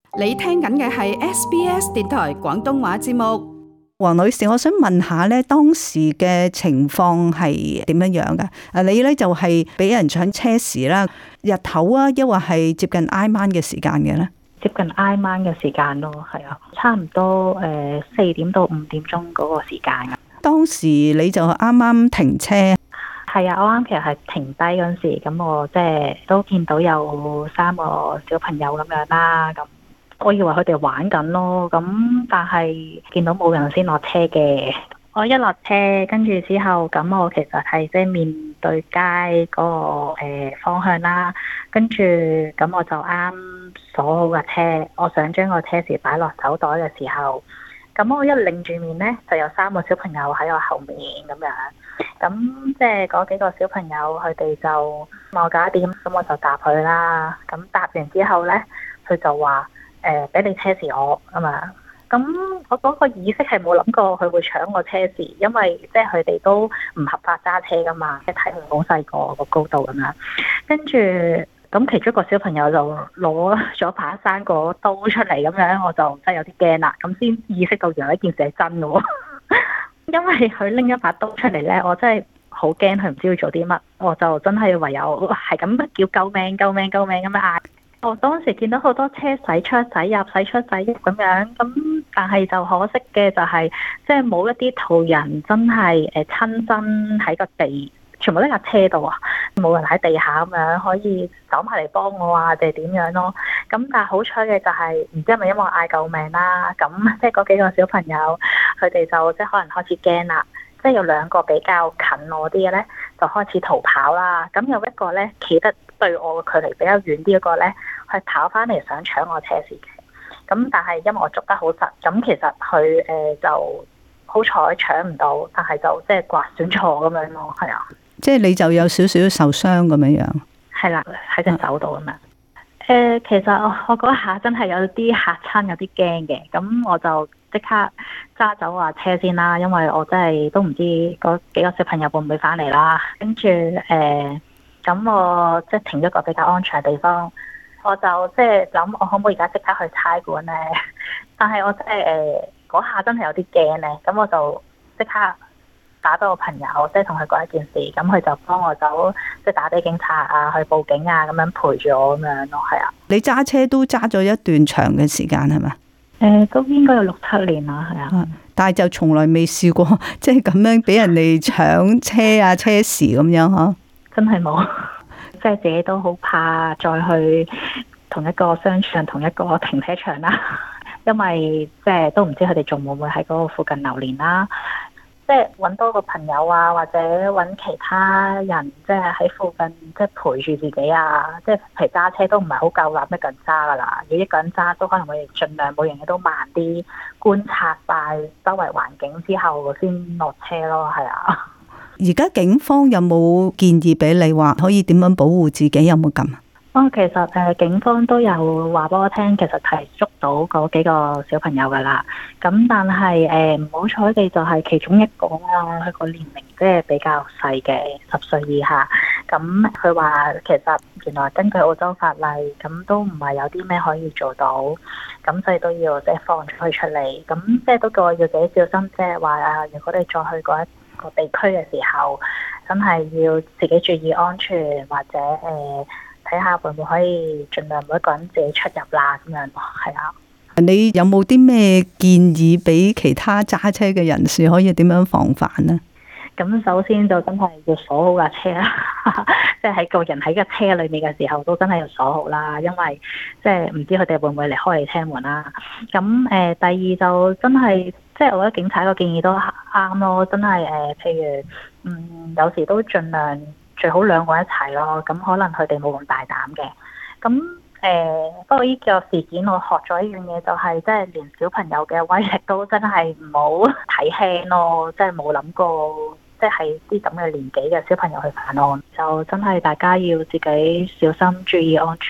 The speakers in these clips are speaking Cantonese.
你聽緊嘅係 SBS 電台廣東話節目。 黃女士，我想問下咧，當時嘅情況係點樣樣嘅？你咧就係俾人搶車匙啦，日頭啊，抑或係接近挨晚嘅時間嘅咧？ 接近挨晚嘅時間咯，係啊，差唔多4點到5點鐘嗰個時間啊。 當時你就啱啱停車。 係啊，我啱其實係停低嗰陣時，咁我即係都見到有3個小朋友咁樣啦，咁我以為佢哋玩緊咯，咁但係見到冇人先落車嘅。我一落車，跟住之後，咁我其實係即係面對街嗰個方向啦，跟住咁我就啱鎖好架車，我想將個車匙擺落手袋嘅時候，咁我一擰住面呢，就有3個小朋友喺我後面咁樣。咁即係嗰幾個小朋友，佢哋就問我搞掂，咁我就答佢啦。咁答完之後呢，佢就話俾你車匙我啊嘛。咁我嗰個意識係冇諗過佢會搶我車匙，因為即係佢哋都唔合法揸車噶嘛，即係睇佢好細個高度咁樣。跟住咁其中一個小朋友就攞咗把生果刀出嚟咁樣，我就真係有啲驚啦。咁先意識到原來呢件事係真嘅喎。因為佢拎一把刀出嚟呢，我真係好驚佢唔知要做啲乜，我就真係唯有係咁叫救命救命救命咁樣嗌。我當時見到好多車駛出駛入駛出駛入咁樣，咁但係就可惜嘅就係即係冇一啲途人真係親身喺個地，全部都喺架車度啊，冇人喺地下咁樣可以走埋嚟幫我啊，定係點樣咯？咁但係好彩嘅就係唔知係咪因為我嗌救命啦，咁即係嗰幾個小朋友佢哋就即係可能開始驚啦，即係有2個比較近我啲嘅咧就開始逃跑啦，咁有一個咧企得對我嘅距離比較遠啲嗰個咧，佢跑翻嚟想搶我車匙嘅，咁但係因為我捉得好實，咁其實佢就好彩搶唔到，但係就即係刮損咗咁樣咯，係啊。 即係你就有少少受傷咁樣樣。係啦，喺隻手度咁樣。其實我嗰下真係有啲嚇親，有啲驚嘅。咁我就即刻揸走架車先啦，因為我真係都唔知嗰幾個小朋友會唔會翻嚟啦。跟住咁我即係停咗個比較安全嘅地方，我就即係諗我可唔可以而家即刻去差館呢？但係我真係嗰下真係有啲驚呢。咁我就即刻打俾我朋友，即係同佢講一件事，咁佢就幫我走，即係打俾警察啊，去報警啊，咁樣陪住我咁樣咯，係啊。 你揸車都揸咗一段長嘅時間係咪？ 都應該有6-7年啦，係啊。 但係就從來未試過即係咁樣俾人哋搶車啊車匙咁樣嗬？ 真係冇，即係自己都好怕再去同一個商場、同一個停車場啦，因為即係都唔知佢哋仲會唔會喺嗰個附近流連啦。即係揾多個朋友啊，或者揾其他人，即係喺附近，即係陪住自己啊。即係譬如揸車都唔係好夠膽一個人揸噶啦，如果一個人揸都可能會盡量每樣嘢都慢啲，觀察晒周圍環境之後先落車咯。係啊。 而家警方有冇建議俾你話可以點樣保護自己？有冇咁？ 其實警方都有話俾我聽，其實係捉到嗰幾個小朋友噶啦。咁但係唔好彩地就係其中一個啦，佢個年齡即係比較細嘅10歲以下。咁佢話其實原來根據澳洲法例，咁都唔係有啲咩可以做到。咁所以都要即係放咗佢出嚟。咁即係都叫我要自己小心，即係話啊，如果你再去嗰一個地區嘅時候，真係要自己注意安全，或者睇下會唔會可以盡量每一個人自己出入啦，咁樣係啊。 你有冇啲咩建議俾其他揸車嘅人士可以點樣防範呢？ 咁首先就真係要鎖好架車啦，即係喺個人喺架車裏面嘅時候都真係要鎖好啦，因為即係唔知佢哋會唔會嚟開你車門啦。咁第二就真係即係我覺得警察個建議都啱咯，真係譬如有時都盡量最好2個一齊咯，咁可能佢哋冇咁大膽嘅。咁不過呢個事件我學咗一樣嘢，就係即係連小朋友嘅威力都真係唔好睇輕咯，即係冇諗過即係啲咁嘅年紀嘅小朋友去犯案，就真係大家要自己小心注意安全。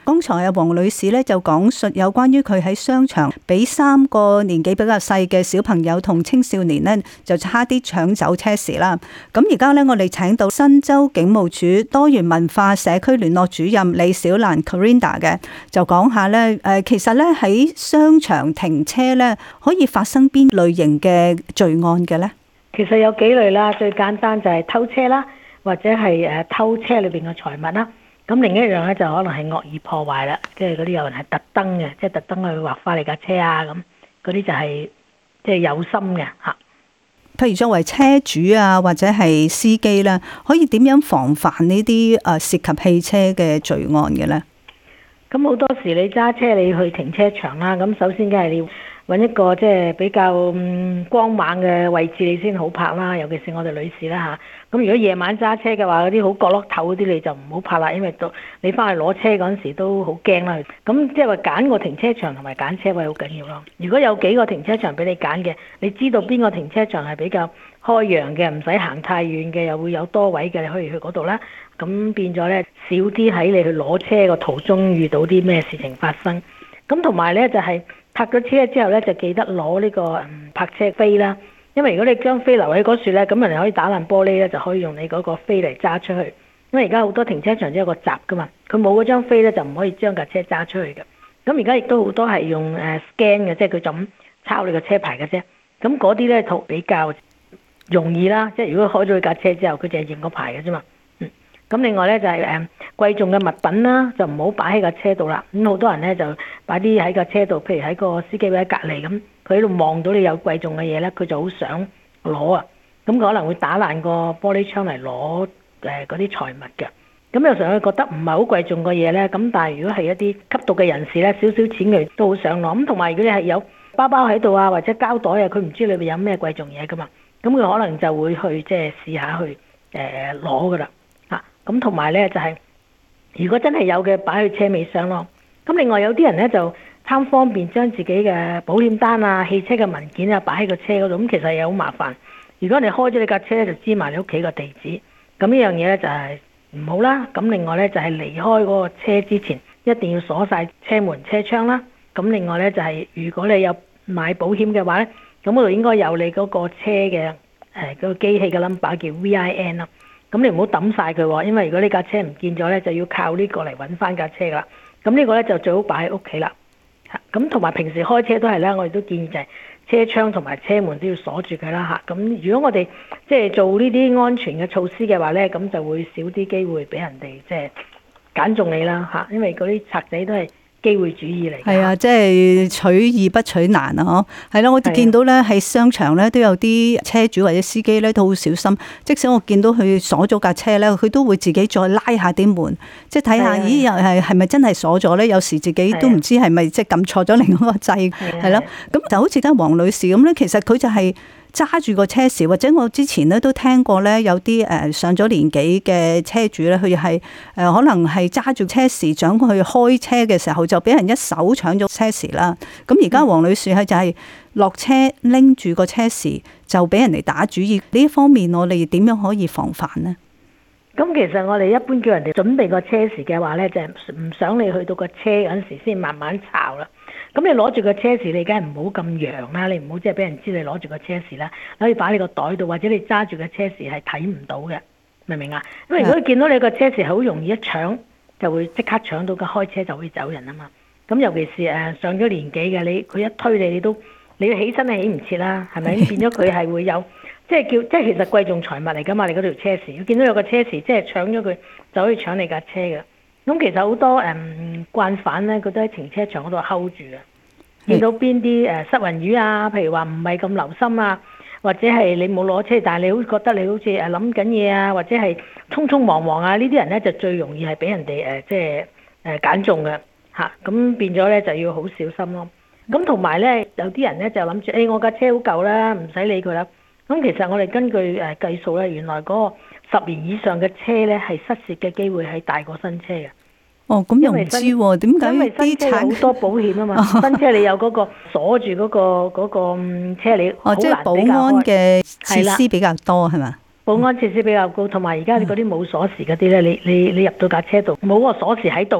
剛才阿黃女士咧就講述有關於佢喺商場俾3個年紀比較細嘅小朋友同青少年呢，就差啲搶走車匙啦。咁而家咧，我哋請到新州警務處多元文化社區聯絡主任李小蘭 Corinda 嘅，就講下咧其實咧喺商場停車咧可以發生邊類型嘅罪案嘅咧？ 其實有幾類啦，最簡單就係偷車啦，或者係偷車裏邊嘅財物啦。咁另一樣咧就可能係惡意破壞啦，即係嗰啲有人係特登嘅，即係特登去劃花你架車啊咁，嗰啲就係即係有心嘅嚇。 譬如作為車主啊，或者係司機咧，可以點樣防範呢啲涉及汽車嘅罪案嘅咧？ 咁好多時你揸車你去停車場啦，咁首先梗係你要揾一個即係比較光猛嘅位置你先好泊啦，尤其是我哋女士啦嚇。咁如果夜晚揸車嘅話，嗰啲好角落頭嗰啲你就唔好泊啦，因為到你翻去攞車嗰陣時都好驚啦。咁即係話揀個停車場同埋揀車位好緊要咯。如果有幾個停車場俾你揀嘅，你知道邊個停車場係比較開揚嘅，唔使行太遠嘅，又會有多位嘅，你可以去嗰度啦。咁變咗咧少啲喺你去攞車個途中遇到啲咩事情發生。咁同埋咧就係泊咗車之後咧，就記得攞呢個泊車飛啦。因為如果你將飛留喺嗰處咧，咁人哋可以打爛玻璃咧，就可以用你嗰個飛嚟揸出去。因為而家好多停車場都有個閘噶嘛，佢冇嗰張飛咧就唔可以將架車揸出去嘅。咁而家亦都好多係用scan 嘅，即係佢就咁抄你個車牌嘅啫。咁嗰啲咧比較容易啦，即係如果開咗佢架車之後，佢就係認個牌嘅啫嘛。咁另外咧就係貴重嘅物品啦，就唔好擺喺架車度啦。咁好多人咧就擺啲喺架車度，譬如喺個司機位隔離咁，佢喺度望到你有貴重嘅嘢咧，佢就好想攞啊。咁佢可能會打爛個玻璃窗嚟攞嗰啲財物嘅。咁有時候佢覺得唔係好貴重嘅嘢咧，咁但係如果係一啲吸毒嘅人士咧，少少錢佢都好想攞。咁同埋如果你係有包包喺度啊，或者膠袋啊，佢唔知裏邊有咩貴重嘢噶嘛，咁佢可能就會去即係試下去攞噶啦。咁同埋咧就係，如果真係有嘅，擺去車尾箱咯。咁另外有啲人咧就貪方便，將自己嘅保險單啊、汽車嘅文件啊擺喺個車嗰度，咁其實又好麻煩。如果你開咗你架車咧，就知埋你屋企個地址，咁呢樣嘢咧就係唔好啦。咁另外咧就係離開嗰個車之前，一定要鎖晒車門、車窗啦。咁另外咧就係，如果你有買保險嘅話咧，咁嗰度應該有你嗰個車嘅嗰個機器嘅 number 叫 VIN 啦。咁你唔好抌晒佢喎，因為如果呢架車唔見咗咧，就要靠呢個嚟揾翻架車噶啦。咁呢個咧就最好擺喺屋企啦。咁同埋平時開車都係啦，我哋都建議就係車窗同埋車門都要鎖住佢啦嚇。咁如果我哋即係做呢啲安全嘅措施嘅話咧，咁就會少啲機會俾人哋即係揀中你啦嚇。因為嗰啲賊仔都係機會主義嚟。 係啊，即係取易不取難啊！嗬，係啦，我見到咧喺商場咧都有啲車主或者司機咧都好小心，即使我見到佢鎖咗架車咧，佢都會自己再拉下啲門，即係睇下，咦，又係咪真係鎖咗咧？有時自己都唔知係咪即係撳錯咗另外一個掣，係咯。咁就好似間黃女士咁咧，其實佢就係揸住個車匙，或者我之前咧都聽過咧，有啲上咗年紀嘅車主咧，佢係可能係揸住車匙想去開車嘅時候，就俾人一手搶咗車匙啦。咁而家黃女士佢就係落車拎住個車匙，就俾人哋打主意。呢一方面，我哋點樣可以防範呢？ 咁其實我哋一般叫人哋準備個車匙嘅話咧，就係唔想你去到個車嗰陣時先慢慢抄啦。咁你攞住個車匙，你梗係唔好咁揚啦，你唔好即係俾人知你攞住個車匙啦，你可以擺你個袋度，或者你揸住個車匙係睇唔到嘅，明唔明啊？因為如果你見到你個車匙係好容易一搶，就會即刻搶到，個開車就會走人啊嘛。咁尤其是上咗年紀嘅，佢一推你，你起身係起唔切啦，係咪？變咗佢係會有即係其實貴重財物嚟噶嘛，你嗰條車匙，見到有個車匙，即係搶咗佢就可以搶你架車嘅。咁其實好多慣犯咧，佢都喺停車場嗰度 hold 住嘅。見到邊啲失魂魚啊，譬如話唔係咁留心啊，或者係你冇攞車，但係你好覺得你好似諗緊嘢啊，或者係匆匆忙忙啊，呢啲人咧就最容易係俾人哋即係揀中嘅嚇。咁變咗咧就要好小心咯。咁同埋咧有啲人咧就諗住我架車好舊啦，唔使理佢啦。咁其實我哋根據計數咧，原來嗰個10年以上嘅車咧係失竊嘅機會係大過新車嘅。 哦，咁又唔知喎，點解？ 因為新車好多保險啊嘛，新車你有嗰個鎖住嗰個車你好難比較開。 即係保安嘅設施比較多係嘛？ 保安設施比較高，同埋而家你嗰啲冇鎖匙嗰啲咧，你入到架車度冇個鎖匙喺度咧，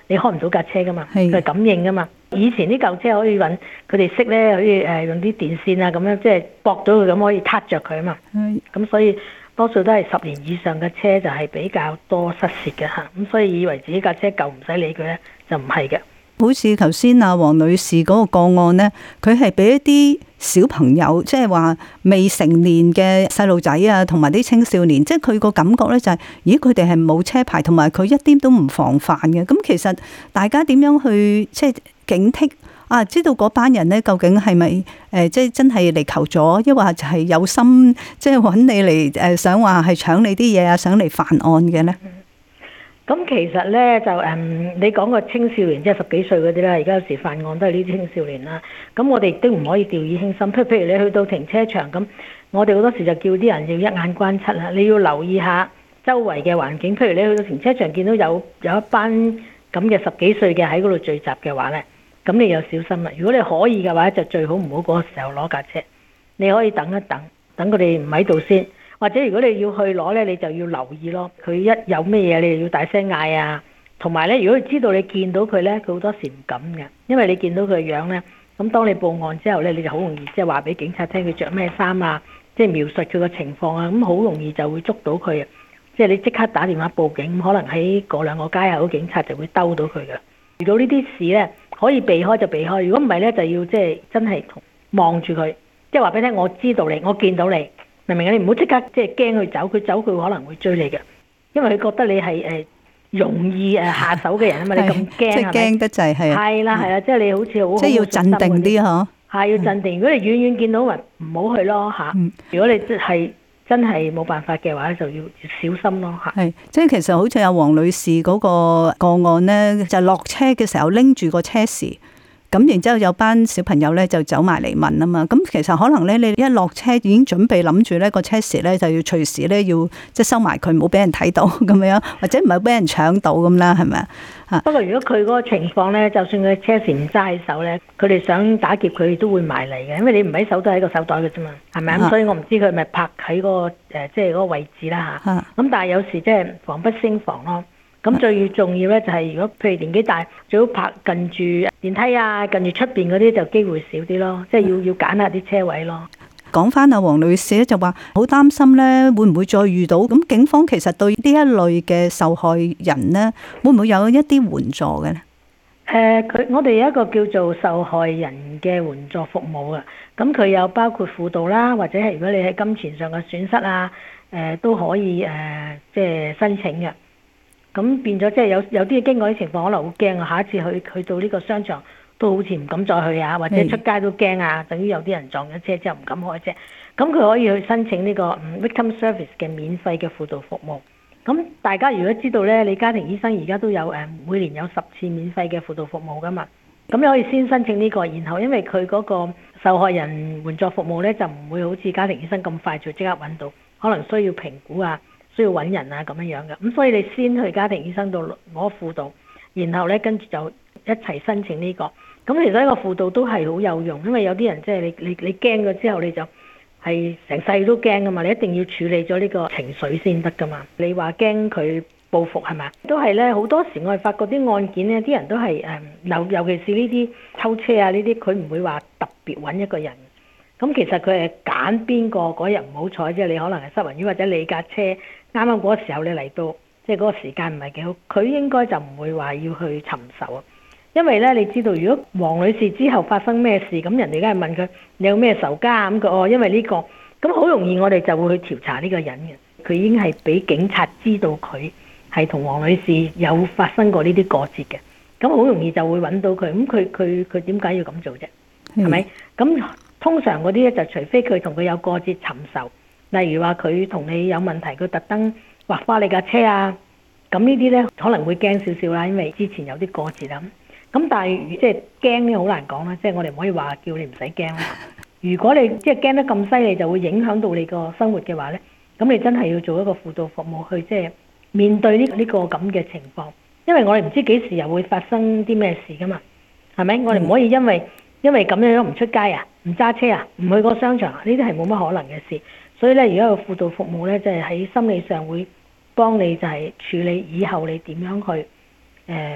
你開唔到架車噶嘛， 係佢係感應噶嘛。以前啲舊車可以揾佢哋識咧，可以用啲電線啊咁樣，即係駁到佢咁可以撻着佢啊嘛。咁所以多數都係10年以上嘅車就係比較多失竊嘅嚇。咁所以以為自己架車舊唔使理佢咧，就唔係嘅。 好似頭先阿黃女士嗰個個案呢，佢係俾一啲小朋友，即係話未成年嘅細路仔啊，同埋啲青少年，即係佢個感覺呢就係，咦佢哋係冇車牌，同埋佢一啲都唔防範嘅。咁其實大家點樣去即係警惕啊？知道嗰班人呢究竟係咪即係真係嚟求助，抑或就係有心即係揾你嚟想話係搶你啲嘢啊，想嚟犯案嘅呢？ 咁其實咧就你講個青少年即係10幾歲嗰啲啦，而家有時犯案都係呢啲青少年啦。咁我哋亦都唔可以掉以輕心。譬如你去到停車場咁，我哋好多時就叫啲人要一眼關七啦。你要留意下周圍嘅環境。譬如你去到停車場見到有一班咁嘅10幾歲嘅喺嗰度聚集嘅話咧，咁你就小心啦。如果你可以嘅話，就最好唔好嗰個時候攞架車。你可以等一等，等佢哋唔喺度先。或者如果你要去攞咧，你就要留意咯。佢一有咩嘢，你就要大聲嗌啊。同埋咧，如果你知道你見到佢咧，佢好多時唔敢嘅，因為你見到佢嘅樣咧。咁當你報案之後咧，你就好容易即係話俾警察聽佢着咩衫啊，即係描述佢個情況啊。咁好容易就會捉到佢啊。即係你即刻打電話報警，可能喺嗰2個街口，警察就會兜到佢嘅。遇到呢啲事咧，可以避開就避開。如果唔係咧，就要即係真係望住佢，即係話俾你聽，我知道你，我見到你。明唔明啊？你唔好即刻即係驚佢走，佢走佢可能會追你嘅，因為佢覺得你係容易下手嘅人啊嘛。你咁驚即係驚得滯係啊。 係啦係啦，即係你好似好即係要鎮定啲嗬。 係要鎮定。如果你遠遠見到咪唔好去咯嚇。如果你真係冇辦法嘅話，就要小心咯嚇。 係即係其實好似阿黃女士嗰個個案咧，就落車嘅時候拎住個車匙。咁然之後有班小朋友咧就走埋嚟問啊嘛，咁其實可能咧你一落車已經準備諗住咧個車匙咧就要隨時咧要即係收埋佢，唔好俾人睇到咁樣，或者唔係俾人搶到咁啦，係咪啊？ 不過如果佢嗰個情況咧，就算佢車匙唔揸喺手咧，佢哋想打劫佢都會埋嚟嘅，因為你唔喺手都喺個手袋嘅啫嘛，係咪啊？所以我唔知佢係咪泊喺嗰個即係嗰個位置啦嚇。咁但係有時即係防不勝防咯。咁最重要咧就係如果譬如年紀大，最好泊近住電梯啊，近住出邊嗰啲就機會少啲咯，即係要揀下啲車位咯。 講翻阿黃女士咧就話好擔心咧，會唔會再遇到？咁警方其實對呢一類嘅受害人咧，會唔會有一啲援助嘅咧？ 我哋有一個叫做受害人嘅援助服務啊，咁佢有包括輔導啦，或者係如果你喺金錢上嘅損失啊，都可以即係申請嘅。咁變咗即係有啲經過啲情況可能好驚啊！下一次去到呢個商場都好似唔敢再去啊，或者出街都驚啊，等於有啲人撞咗車之後唔敢開車。咁佢可以去申請呢個Victim Service 嘅免費嘅輔導服務。咁大家如果知道咧，你家庭醫生而家都有每年有10次免費嘅輔導服務噶嘛。咁你可以先申請呢個，然後因為佢嗰個受害人援助服務咧就唔會好似家庭醫生咁快就即刻揾到，可能需要評估啊。需要揾人啊咁樣嘅，咁所以你先去家庭醫生度攞輔導，然後咧跟住就一齊申請呢個。咁其實呢個輔導都係好有用，因為有啲人即係你驚咗之後，你就係成世都驚噶嘛，你一定要處理咗呢個情緒先得噶嘛。你話驚佢報復係咪？都係咧，好多時我哋發覺啲案件咧，啲人都係尤其是呢啲偷車啊呢啲，佢唔會話特別揾一個人。咁其實佢係揀邊個嗰日唔好彩，即係你可能係失魂魚，或者你架車啱啱嗰個時候你嚟到，即係嗰個時間唔係幾好，佢應該就唔會話要去尋仇啊。因為咧，你知道如果黃女士之後發生咩事，咁人哋梗係問佢你有咩仇家咁佢因為呢個，咁好容易我哋就會去調查呢個人嘅。佢已經係俾警察知道佢係同黃女士有發生過呢啲過節嘅，咁好容易就會揾到佢。咁佢點解要咁做啫？係咪？咁通常嗰啲咧就除非佢同佢有過節尋仇，例如話佢同你有問題，佢特登劃花你架車啊，咁呢啲咧可能會驚少少啦，因為之前有啲過節啦。咁但係即係驚咧好難講啦，即係我哋唔可以話叫你唔使驚啦。如果你即係驚得咁犀利，就會影響到你個生活嘅話咧，咁你真係要做一個輔導服務去即係面對呢個咁嘅情況，因為我哋唔知幾時又會發生啲咩事噶嘛，係咪？我哋唔可以因為咁樣唔出街啊，唔揸車啊，唔去個商場啊，呢啲係冇乜可能嘅事。所以咧，如果有輔導服務咧，即係喺心理上會幫你就係處理以後你點樣去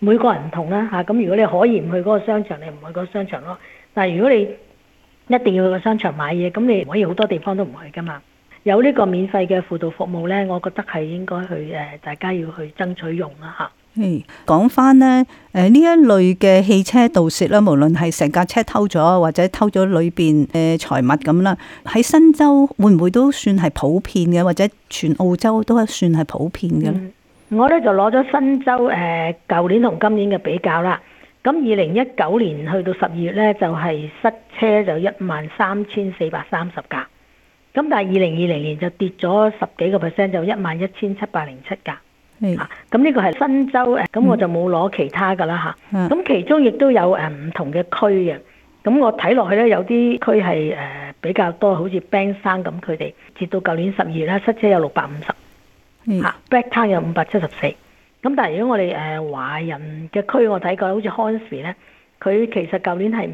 每個人唔同啦嚇。咁如果你可以唔去嗰個商場，你唔去嗰個商場咯。但係如果你一定要去個商場買嘢，咁你唔可以好多地方都唔去噶嘛。有呢個免費嘅輔導服務呢，我覺得係應該去大家要去爭取用啦嚇。 講翻呢，呢一類嘅汽車盜竊啦，無論係成架車偷咗，或者偷咗裏邊嘅財物咁啦，喺新州會唔會都算係普遍嘅，或者全澳洲都算係普遍嘅咧？ 我呢就攞咗新州舊年同今年嘅比較啦。咁2019年去到12月呢，就係失車就13,430架。咁但係2020年就跌咗10幾個%，就11,707架。咁呢個係新州咁我就冇攞其他噶啦嚇。咁其中亦都有唔同嘅區嘅。咁我睇落去咧，有啲區係比較多，好似 Bankstown 咁，佢哋截到舊年12月啦，失車有650嚇，Blacktown 有574。咁但係如果我哋華人嘅區，我睇過好似 Hornsby 咧，佢其實舊年係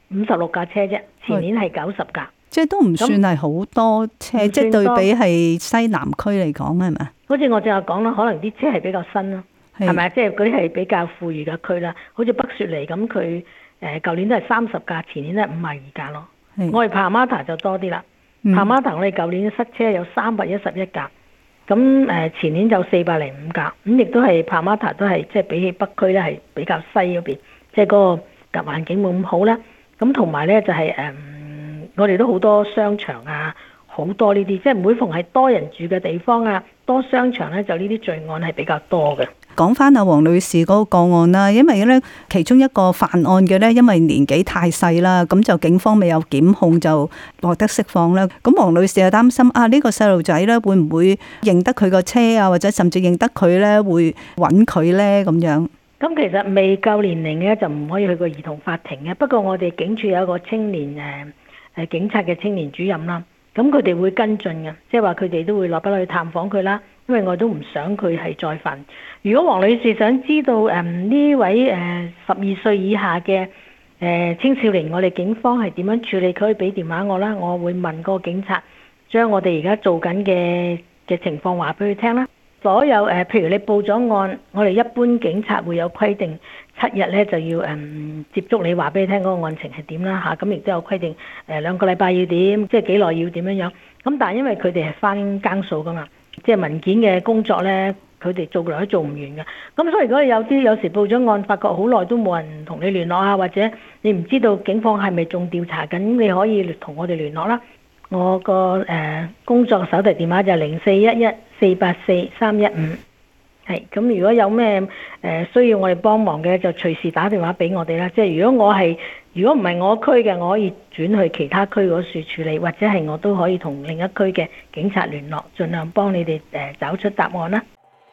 56架車啫，前年係90架。即係都唔算係好多車，即係對比係西南區嚟講係咪？ 好似我正話講啦，可能啲車係比較新咯，係咪？即係嗰啲係比較富裕嘅區啦。好似北雪梨咁，佢舊年都係30架，前年都係52架咯。我哋帕馬塔就多啲啦。帕馬塔我哋舊年失車有311架，咁前年就405架，咁亦都係帕馬塔都係即係比起北區咧係比較西嗰邊，即係嗰個環境冇咁好啦。咁同埋咧就係我哋都好多商場啊，好多呢啲，即係每逢係多人住嘅地方啊，多商場咧，就呢啲罪案係比較多嘅。 講翻阿黃女士嗰個個案啦，因為咧其中一個犯案嘅咧，因為年紀太細啦，咁就警方未有檢控就獲得釋放啦。咁黃女士又擔心呢個細路仔咧會唔會認得佢個車啊，或者甚至認得佢咧會揾佢咧咁樣？ 咁其實未夠年齡咧就唔可以去個兒童法庭嘅。不過我哋警署有一個青年警察嘅青年主任啦，咁佢哋會跟進嘅，即係話佢哋都會落筆去探訪佢啦，因為我都唔想佢係再犯。如果黃女士想知道呢位12歲以下嘅青少年，我哋警方係點樣處理，佢可以俾電話我啦，我會問個警察將我哋而家做緊嘅情況話俾佢聽啦。所有譬如你報咗案，我哋一般警察會有規定7日咧就要接觸你，話俾你聽嗰個案情係點啦嚇。咁亦都有規定2個禮拜要點，即係幾耐要點樣樣。咁但係因為佢哋係翻更數噶嘛，即係文件嘅工作咧，佢哋做來都做唔完嘅。咁所以如果有時報咗案，發覺好耐都冇人同你聯絡啊，或者你唔知道警方係咪仲調查緊，你可以同我哋聯絡啦。我個工作手提電話就係0411484315，係咁。如果有咩需要我哋幫忙嘅，就隨時打電話俾我哋啦。即係如果唔係我區嘅，我可以轉去其他區嗰處處理，或者係我都可以同另一區嘅警察聯絡，盡量幫你哋找出答案啦。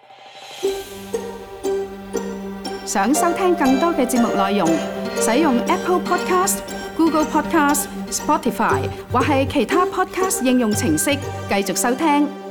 想收聽更多嘅節目內容，使用 Apple Podcast、Google Podcast、Spotify 或係其他 Podcast 應用程式繼續收聽。